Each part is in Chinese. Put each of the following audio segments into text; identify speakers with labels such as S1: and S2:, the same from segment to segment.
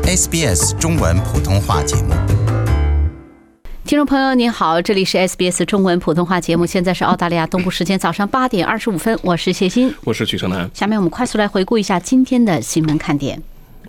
S1: SBS 中文普通话节目。
S2: 听众朋友您好，这里是 SBS 中文普通话节目，现在是澳大利亚东部时间早上8点25分，我是谢欣，
S3: 我是许成南。
S2: 下面我们快速来回顾一下今天的新闻看点。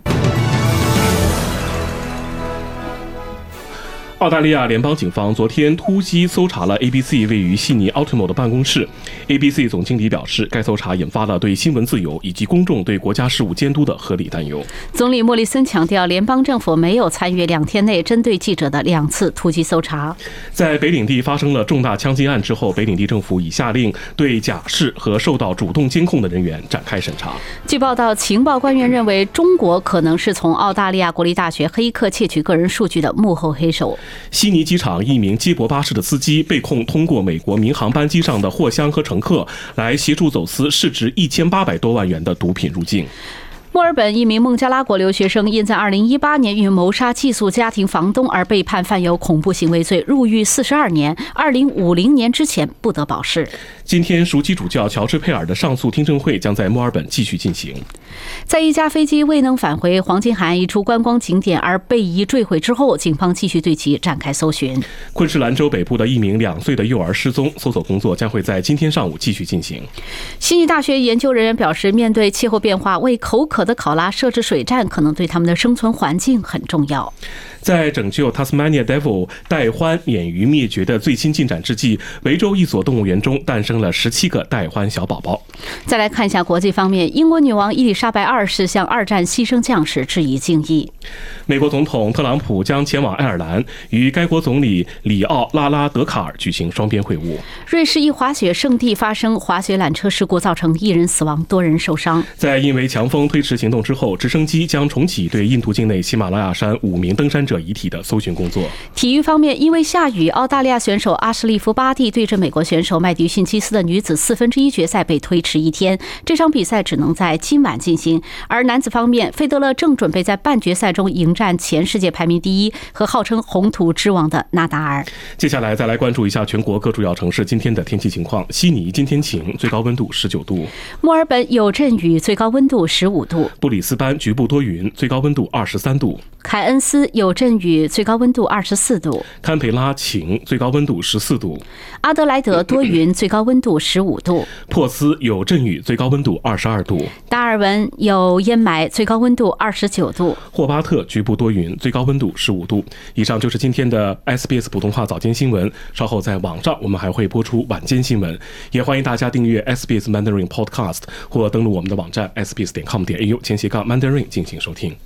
S3: 澳大利亚联邦警方昨天突击搜查了 ABC 位于悉尼 Ultimo 的办公室。ABC 总经理表示，该搜查引发了对新闻自由以及公众对国家事务监督的合理担忧。
S2: 总理莫里森强调，联邦政府没有参与2天内针对记者的2次突击搜查。
S3: 在北领地发生了重大枪击案之后，北领地政府已下令对假释和受到主动监控的人员展开审查。
S2: 据报道，情报官员认为中国可能是从澳大利亚国立大学黑客窃取个人数据的幕后黑手。
S3: 悉尼机场一名接驳巴士的司机被控通过美国民航班机上的货箱和乘客来协助走私市值1800多万元的毒品入境。
S2: 墨尔本一名孟加拉国留学生因在2018年因谋杀寄宿家庭房东而被判犯有恐怖行为罪，入狱42年，2050年之前不得保释。
S3: 今天赎基主教乔治佩尔的上诉听证会将在墨尔本继续进行。
S2: 在一架飞机未能返回黄金海岸一处观光景点而被疑坠毁之后，警方继续对其展开搜寻。
S3: 昆士兰州北部的一名2岁的幼儿失踪，搜索工作将会在今天上午继续进行。
S2: 悉尼大学研究人员表示，面对气候变化，为口渴的考拉设置水站可能对他们的生存环境很重要。
S3: 在拯救 Tasmania Devil 带獾免于灭绝的最新进展之际，维州一所动物园中诞生了17个带獾小宝宝。
S2: 再来看一下国际方面，英国女王伊丽莎白2世向2战牺牲将士致以敬意。
S3: 美国总统特朗普将前往爱尔兰，与该国总理里奥·拉拉德卡尔举行双边会晤。
S2: 瑞士一滑雪圣地发生滑雪缆车事故，造成1人死亡，多人受伤。
S3: 在因为强风推迟行动之后，直升机将重启对印度境内喜马拉雅山5名登山者遗体的搜寻工作。
S2: 体育方面，因为下雨，澳大利亚选手阿什利夫·巴蒂对阵美国选手麦迪逊·基斯的女子1/4决赛被推迟1天，这场比赛只能在今晚进行。而男子方面，费德勒正准备在半决赛中迎战前世界排名第1和号称红土之王的纳达尔。
S3: 接下来再来关注一下全国各主要城市今天的天气情况。悉尼今天晴，最高温度19度；
S2: 墨尔本有阵雨，最高温度15度；
S3: 布里斯班局部多云，最高温度23度；
S2: 凯恩斯有阵雨，最高温度24度；
S3: 堪培拉晴，最高温度14度；
S2: 阿德莱德多云，最高温度15度；
S3: 珀斯有阵雨，最高温度22度；
S2: 达尔文有烟霾，最高温度29度；
S3: 霍巴特局部多云，最高温度15度。以上就是今天的 SBS 普通话早间新闻，稍后在网上我们还会播出晚间新闻，也欢迎大家订阅 SBS Mandarin Podcast 或登录我们的网站 sbs.com.au/Mandarin 进行收听。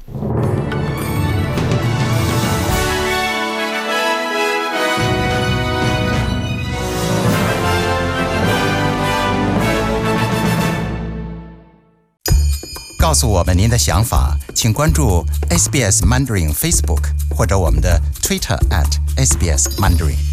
S1: 告诉我们您的想法，请关注 SBS Mandarin Facebook 或者我们的 Twitter @SBS Mandarin。